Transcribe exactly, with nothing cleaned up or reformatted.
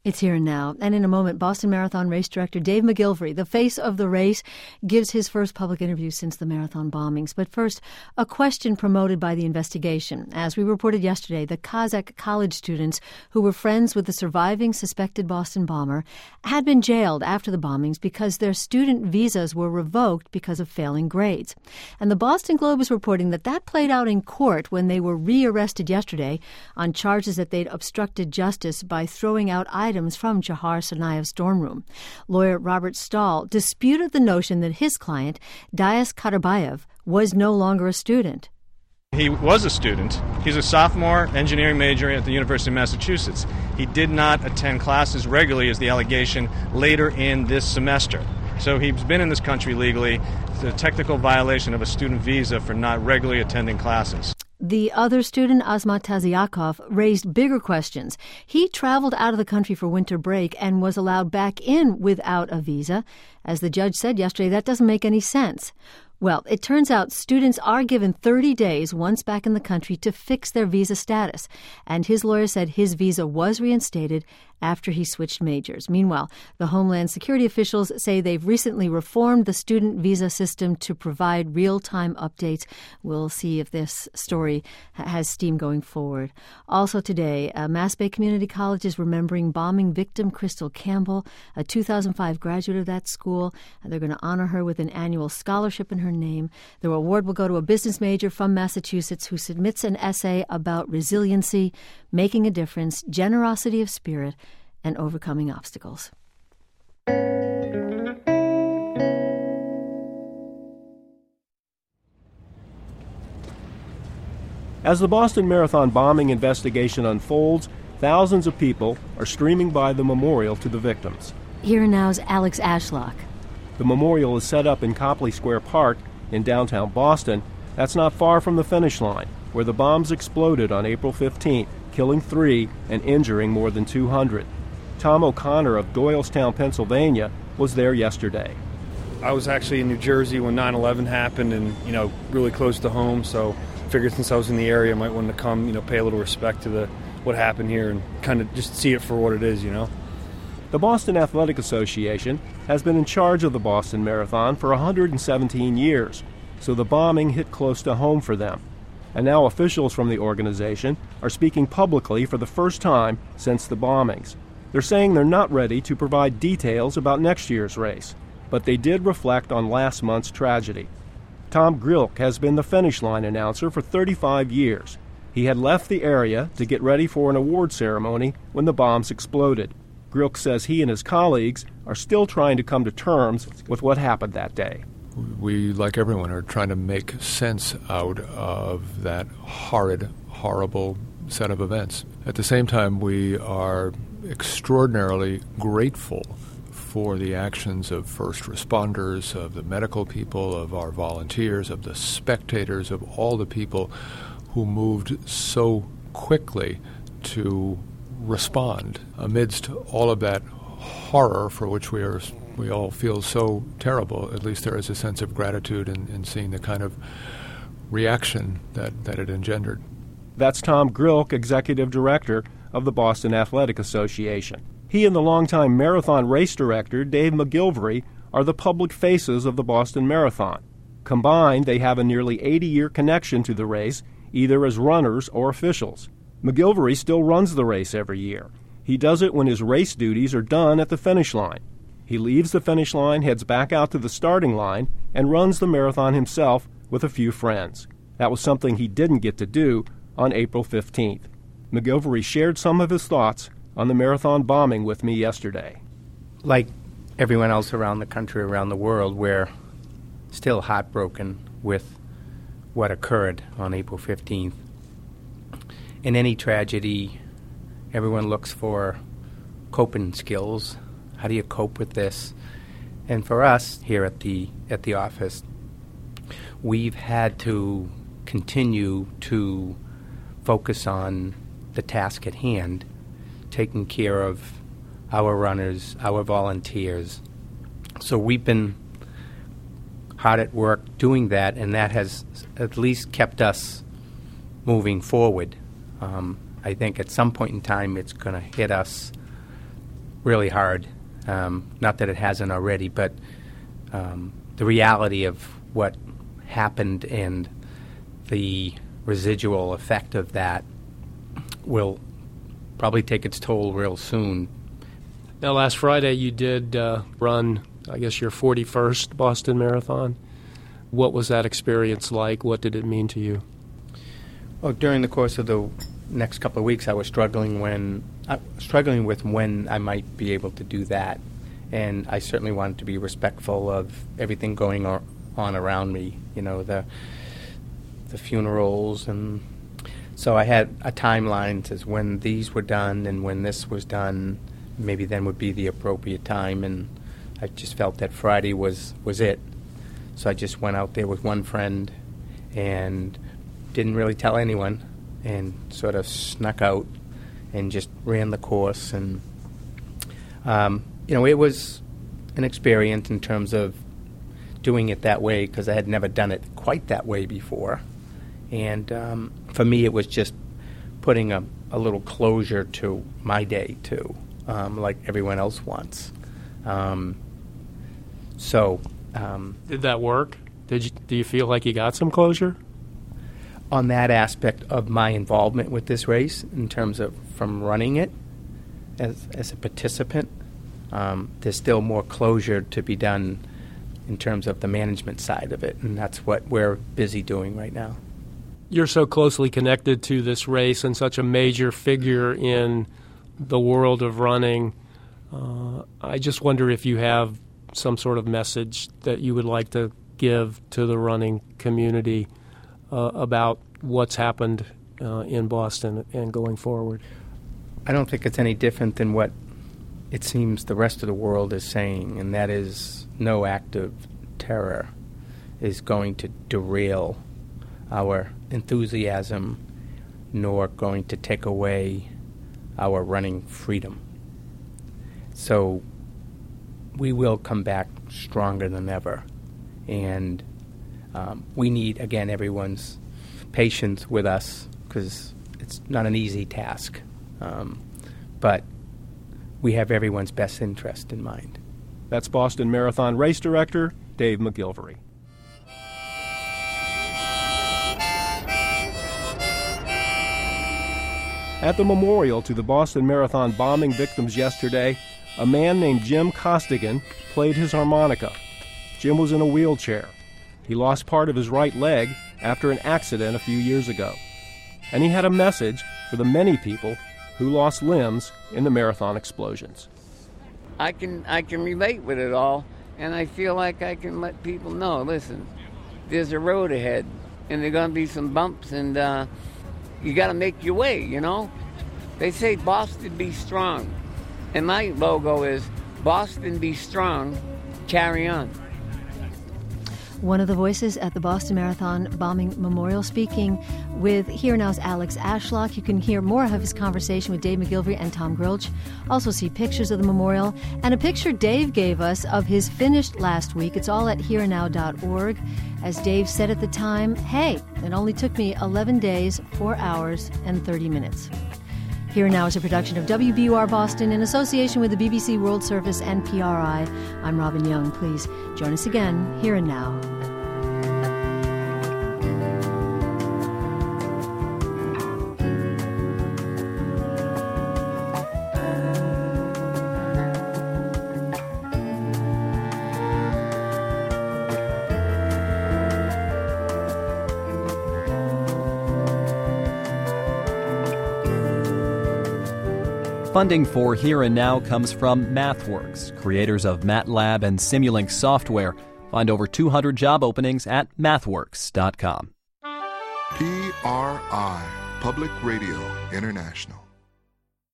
It's here and now. And in a moment, Boston Marathon race director Dave McGillivray, the face of the race, gives his first public interview since the marathon bombings. But first, a question promoted by the investigation. As we reported yesterday, the Kazakh college students who were friends with the surviving suspected Boston bomber had been jailed after the bombings because their student visas were revoked because of failing grades. And the Boston Globe is reporting that that played out in court when they were rearrested yesterday on charges that they'd obstructed justice by throwing out items from Jahar Tsarnaev's dorm room. Lawyer Robert Stahl disputed the notion that his client, Dias Kaderbayev, was no longer a student. He was a student. He's a sophomore engineering major at the University of Massachusetts. He did not attend classes regularly, as the allegation, later in this semester. So he's been in this country legally. It's a technical violation of a student visa for not regularly attending classes. The other student, Azmat Taziakov, raised bigger questions. He traveled out of the country for winter break and was allowed back in without a visa. As the judge said yesterday, that doesn't make any sense. Well, it turns out students are given thirty days once back in the country to fix their visa status. And his lawyer said his visa was reinstated after he switched majors. Meanwhile, the Homeland Security officials say they've recently reformed the student visa system to provide real-time updates. We'll see if this story has steam going forward. Also today, uh, Mass Bay Community College is remembering bombing victim Crystal Campbell, a two thousand five graduate of that school. They're going to honor her with an annual scholarship in her name. The award will go to a business major from Massachusetts who submits an essay about resiliency, making a difference, generosity of spirit, and overcoming obstacles. As the Boston Marathon bombing investigation unfolds, thousands of people are streaming by the memorial to the victims. Here now's Alex Ashlock. The memorial is set up in Copley Square Park in downtown Boston. That's not far from the finish line, where the bombs exploded on April fifteenth, killing three and injuring more than two hundred. Tom O'Connor of Doylestown, Pennsylvania, was there yesterday. I was actually in New Jersey when nine eleven happened and, you know, really close to home, so figured since I was in the area I might want to come, you know, pay a little respect to the what happened here and kind of just see it for what it is, you know. The Boston Athletic Association has been in charge of the Boston Marathon for one hundred seventeen years, so the bombing hit close to home for them. And now officials from the organization are speaking publicly for the first time since the bombings. They're saying they're not ready to provide details about next year's race, but they did reflect on last month's tragedy. Tom Grilk has been the finish line announcer for thirty-five years. He had left the area to get ready for an award ceremony when the bombs exploded. Grilk says he and his colleagues are still trying to come to terms with what happened that day. We, like everyone, are trying to make sense out of that horrid, horrible set of events. At the same time, we are extraordinarily grateful for the actions of first responders, of the medical people, of our volunteers, of the spectators, of all the people who moved so quickly to respond amidst all of that horror for which we are we all feel so terrible. At least there is a sense of gratitude in, in seeing the kind of reaction that, that it engendered. That's Tom Grilk, Executive Director of the Boston Athletic Association. He and the longtime marathon race director, Dave McGillivray, are the public faces of the Boston Marathon. Combined, they have a nearly eighty-year connection to the race, either as runners or officials. McGillivray still runs the race every year. He does it when his race duties are done at the finish line. He leaves the finish line, heads back out to the starting line, and runs the marathon himself with a few friends. That was something he didn't get to do on April fifteenth. McGillivray shared some of his thoughts on the marathon bombing with me yesterday. Like everyone else around the country, around the world, we're still heartbroken with what occurred on April fifteenth. In any tragedy, everyone looks for coping skills. How do you cope with this? And for us here at the at the office, we've had to continue to focus on the task at hand, taking care of our runners, our volunteers. So we've been hard at work doing that, and that has at least kept us moving forward. Um, I think at some point in time it's going to hit us really hard. Um, not that it hasn't already, but um, the reality of what happened and the residual effect of that will probably take its toll real soon. Now, last Friday you did uh, run, I guess, your forty-first Boston Marathon. What was that experience like? What did it mean to you? Well, during the course of the next couple of weeks, I was struggling when uh, struggling with when I might be able to do that, and I certainly wanted to be respectful of everything going or, on around me. You know, the the funerals, and so I had a timeline as when these were done and when this was done. Maybe then would be the appropriate time, and I just felt that Friday was was it. So I just went out there with one friend and didn't really tell anyone, and sort of snuck out and just ran the course. And, um, you know, it was an experience in terms of doing it that way because I had never done it quite that way before. And um, for me, it was just putting a, a little closure to my day, too, um, like everyone else wants. Um, so... Um, Did that work? Did you, do you feel like you got some closure? On that aspect of my involvement with this race, in terms of from running it as, as a participant, um, there's still more closure to be done in terms of the management side of it, and that's what we're busy doing right now. You're so closely connected to this race and such a major figure in the world of running. Uh, I just wonder if you have some sort of message that you would like to give to the running community uh, about what's happened uh, in Boston and going forward. I don't think it's any different than what it seems the rest of the world is saying, and that is no act of terror is going to derail our enthusiasm nor going to take away our running freedom. So we will come back stronger than ever. And um, we need, again, everyone's patience with us because it's not an easy task. Um, but we have everyone's best interest in mind. That's Boston Marathon Race Director Dave McGilvery. At the memorial to the Boston Marathon bombing victims yesterday, a man named Jim Costigan played his harmonica. Jim was in a wheelchair. He lost part of his right leg after an accident a few years ago. And he had a message for the many people who lost limbs in the marathon explosions. I can I can relate with it all, and I feel like I can let people know, listen, there's a road ahead, and there are going to be some bumps, and uh, you got to make your way, you know? They say Boston be strong. And my logo is Boston be strong, carry on. One of the voices at the Boston Marathon bombing memorial speaking with Here Now's Alex Ashlock. You can hear more of his conversation with Dave McGilvery and Tom Grilch. Also see pictures of the memorial and a picture Dave gave us of his finish last week. It's all at here now dot org. As Dave said at the time, hey, it only took me eleven days, four hours, and thirty minutes. Here Now is a production of W B U R Boston in association with the B B C World Service and P R I. I'm Robin Young. Please join us again, Here and Now. Funding for Here and Now comes from MathWorks, creators of MATLAB and Simulink software. Find over two hundred job openings at mathworks dot com. P R I, Public Radio International.